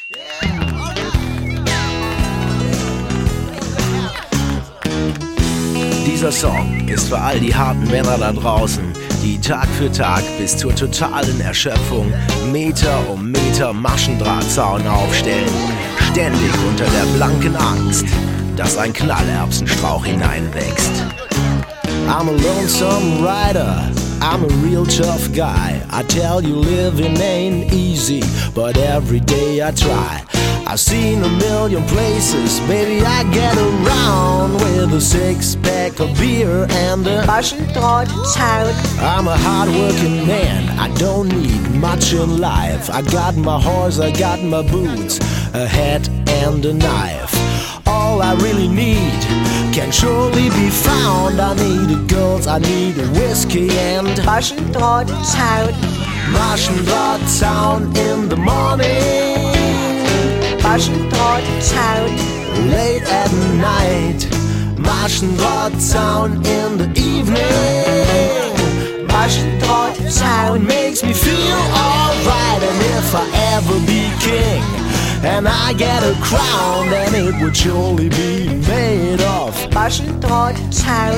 Dieser Song ist für all die harten Männer da draußen, die Tag für Tag bis zur totalen Erschöpfung Meter um Meter Maschendrahtzaun aufstellen, ständig unter der blanken Angst, dass ein Knallerbsenstrauch hineinwächst. I'm a lonesome rider, I'm a real tough guy. I tell you living ain't easy, but every day I try. I've seen a million places, baby, I get around with a six-pack of beer and a Maschendrahtzaun. I'm a hard-working man, I don't need much in life. I got my horse, I got my boots, a hat and a knife. All I really need can surely be found. I need a girls, I need a whiskey and Maschendrahtzaun. Maschendrahtzaun in the morning, Maschendrahtzaun late at night, Maschendrahtzaun in the evening. Maschendrahtzaun makes me feel alright. And if I ever be king and I get a crown, then it would surely be made of Maschendrahtzaun.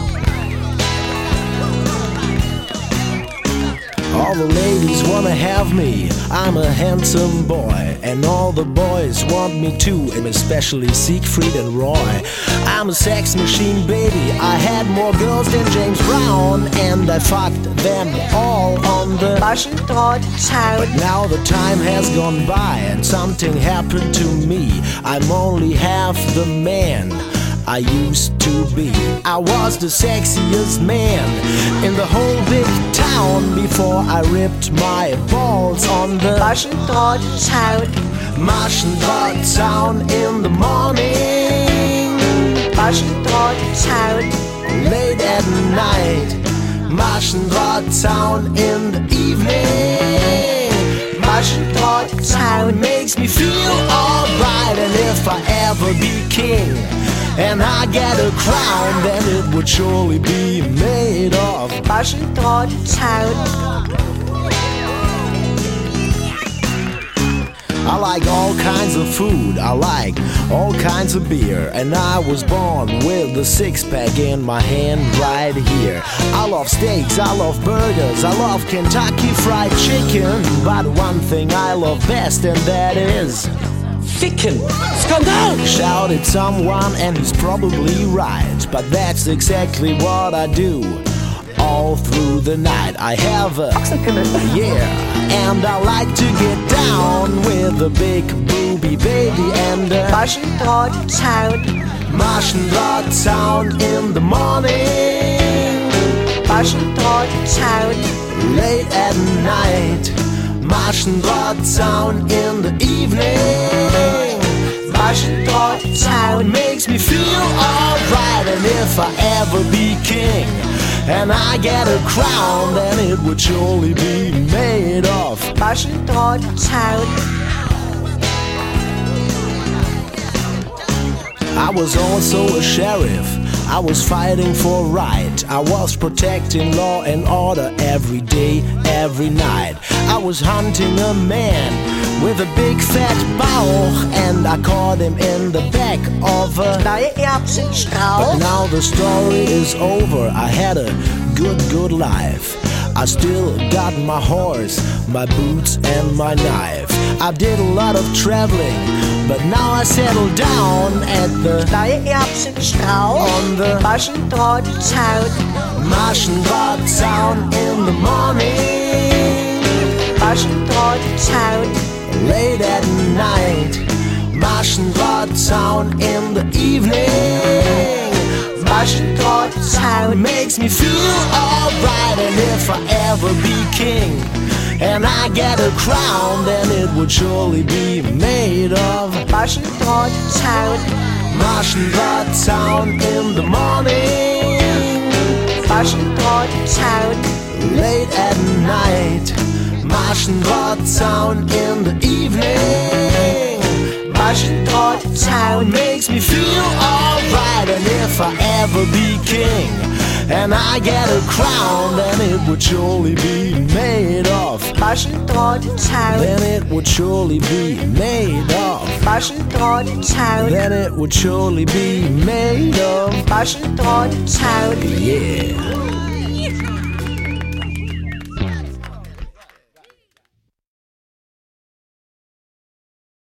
All the ladies wanna have me, I'm a handsome boy, and all the boys want me too, and especially Siegfried and Roy. I'm a sex machine, baby, I had more girls than James Brown, and I fucked them all on the Maschendrahtzaun. But now the time has gone by and something happened to me. I'm only half the man I used to be. I was the sexiest man in the whole big town before I ripped my balls on the Maschendrahtzaun. Maschendrahtzaun in the morning, Maschendrahtzaun late at night, Maschendrahtzaun in the evening. Maschendrahtzaun makes me feel alright. And if I ever be king and I get a crown, then it would surely be made of Maschendrahtzaun. I like all kinds of food, I like all kinds of beer, and I was born with a six-pack in my hand right here. I love steaks, I love burgers, I love Kentucky Fried Chicken, but one thing I love best, and that is Ficken! Skandal! Shouted someone, and he's probably right, but that's exactly what I do all through the night. I have a yeah, and I like to get down with a big booby baby and a Maschendrahtzaun. Maschendrahtzaun in the morning, Maschendrahtzaun late at night, Maschendrahtzaun in the evening. Maschendrahtzaun makes me feel alright. And if I ever be king and I get a crown, then it would surely be made of Maschendrahtzaun. I was also a sheriff, I was fighting for right, I was protecting law and order every day, every night. I was hunting a man with a big fat Bauch, and I caught him in the back of a Knallerbsenstrauch. But now the story is over, I had a good life. I still got my horse, my boots and my knife. I did a lot of traveling, but now I settle down at the Knallerbsenstrauch on the Maschendrahtzaun. Maschendrahtzaun in the morning, Maschendrahtzaun late at night, Maschendrahtzaun in the evening. Maschendrahtzaun makes me feel alright. And if I ever be king and I get a crown, then it would surely be made of Maschendrahtzaun. Maschendrahtzaun in the morning, Maschendrahtzaun late at night, Maschendrahtzaun in the evening. Maschendrahtzaun makes me feel alright. And if I ever be king and I get a crown, then it would surely be made of Maschendrahtzaun. Then it would surely be made of Maschendrahtzaun. Then it would surely be made of Maschendrahtzaun. Yeah.